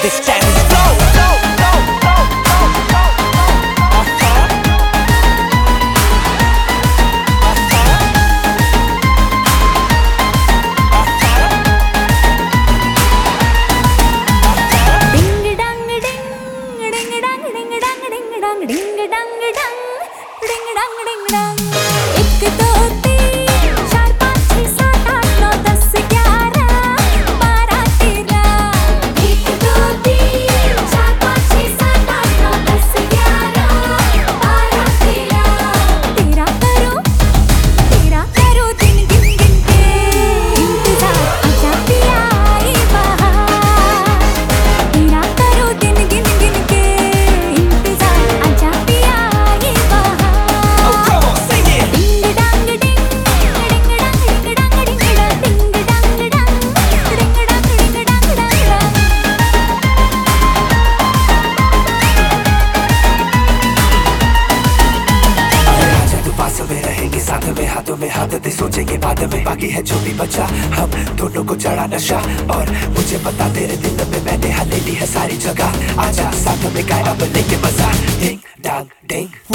this Chinese flow. Ding dang dang, ding dang ding dang. एक दो तीन चार पाँच छः सात आठ नौ 10 11 12 13. एक दो तीन चार पाँच छः सात आठ नौ 10 11 12 13. तेरा करो दिन गिन गिन के इंतजार आजा पिया आई बहार. तेरा करो दिन गिन गिन के इंतजार आजा पिया आई बहार. Oh, come on, sing it. Ding dang ding, ding dang ding dang ding dang, ding dang dang, ding dang ding dang dang. आजा तू पास में रहेंगे साथ में हाथों में हाथ दे सोचेंगे बाद में बाकी है जो भी बचा हम दोनों को चढ़ा नशा और मुझे पता तेरे दिल में मैंने हले ली है सारी जगह आजा साथ में गाए अब लेके मजा डिंग डांग डिंग